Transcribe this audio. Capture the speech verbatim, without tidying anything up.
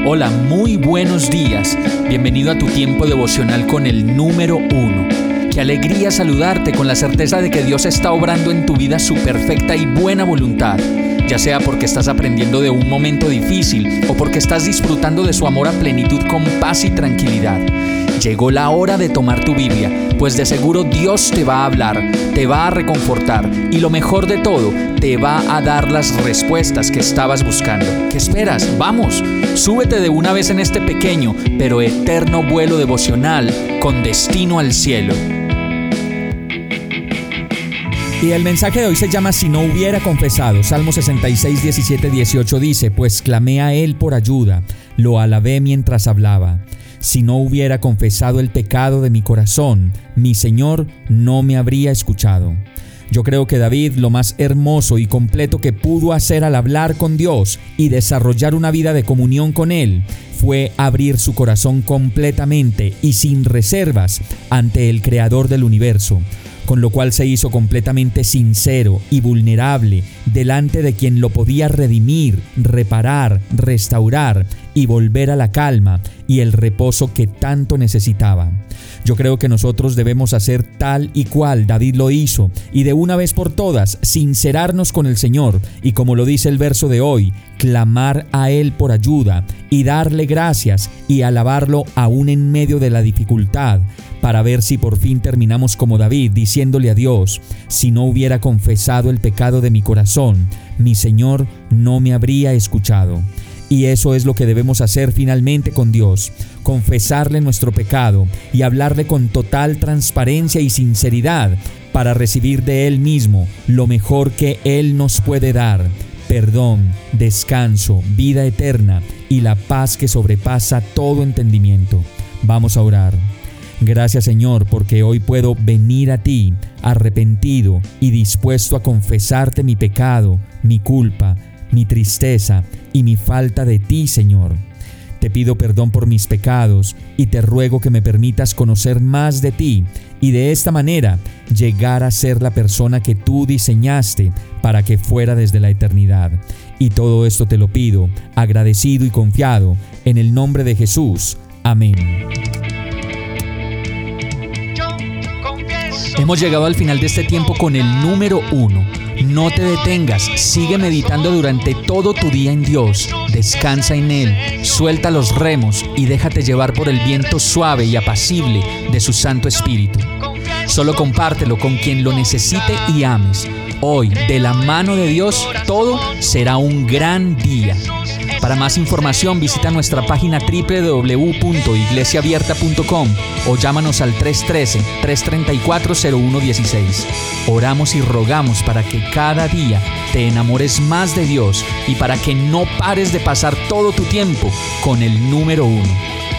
Hola, muy buenos días. Bienvenido a tu tiempo devocional con el número uno. Qué alegría saludarte con la certeza de que Dios está obrando en tu vida su perfecta y buena voluntad, ya sea porque estás aprendiendo de un momento difícil o porque estás disfrutando de su amor a plenitud con paz y tranquilidad. Llegó la hora de tomar tu Biblia, pues de seguro Dios te va a hablar, te va a reconfortar y lo mejor de todo, te va a dar las respuestas que estabas buscando. ¿Qué esperas? ¡Vamos! Súbete de una vez en este pequeño pero eterno vuelo devocional con destino al cielo. Y el mensaje de hoy se llama Si no hubiera confesado. Salmo sesenta y seis, diecisiete, dieciocho dice: Pues clamé a Él por ayuda, lo alabé mientras hablaba. Si no hubiera confesado el pecado de mi corazón, mi Señor no me habría escuchado. Yo creo que David, lo más hermoso y completo que pudo hacer al hablar con Dios y desarrollar una vida de comunión con Él, fue abrir su corazón completamente y sin reservas ante el Creador del universo, con lo cual se hizo completamente sincero y vulnerable delante de quien lo podía redimir, reparar, restaurar y volver a la calma y el reposo que tanto necesitaba. Yo creo que nosotros debemos hacer tal y cual David lo hizo y de una vez por todas sincerarnos con el Señor y, como lo dice el verso de hoy, clamar a Él por ayuda y darle gracias y alabarlo aún en medio de la dificultad, para ver si por fin terminamos como David, diciéndole a Dios: si no hubiera confesado el pecado de mi corazón, mi Señor no me habría escuchado. Y eso es lo que debemos hacer finalmente con Dios: confesarle nuestro pecado y hablarle con total transparencia y sinceridad para recibir de Él mismo lo mejor que Él nos puede dar: perdón, descanso, vida eterna y la paz que sobrepasa todo entendimiento. Vamos a orar. Gracias, Señor, porque hoy puedo venir a ti arrepentido y dispuesto a confesarte mi pecado, mi culpa, mi tristeza y mi falta de ti, Señor. Te pido perdón por mis pecados y te ruego que me permitas conocer más de ti y de esta manera llegar a ser la persona que tú diseñaste para que fuera desde la eternidad. Y todo esto te lo pido, agradecido y confiado, en el nombre de Jesús. Amén. Hemos llegado al final de este tiempo con el número uno. No te detengas, sigue meditando durante todo tu día en Dios. Descansa en Él, suelta los remos y déjate llevar por el viento suave y apacible de su Santo Espíritu. Solo compártelo con quien lo necesite y ames. Hoy, de la mano de Dios, todo será un gran día. Para más información, visita nuestra página doble u doble u doble u punto iglesia abierta punto com o llámanos al tres uno tres, tres tres cuatro, cero uno uno seis. Oramos y rogamos para que cada día te enamores más de Dios y para que no pares de pasar todo tu tiempo con el número uno.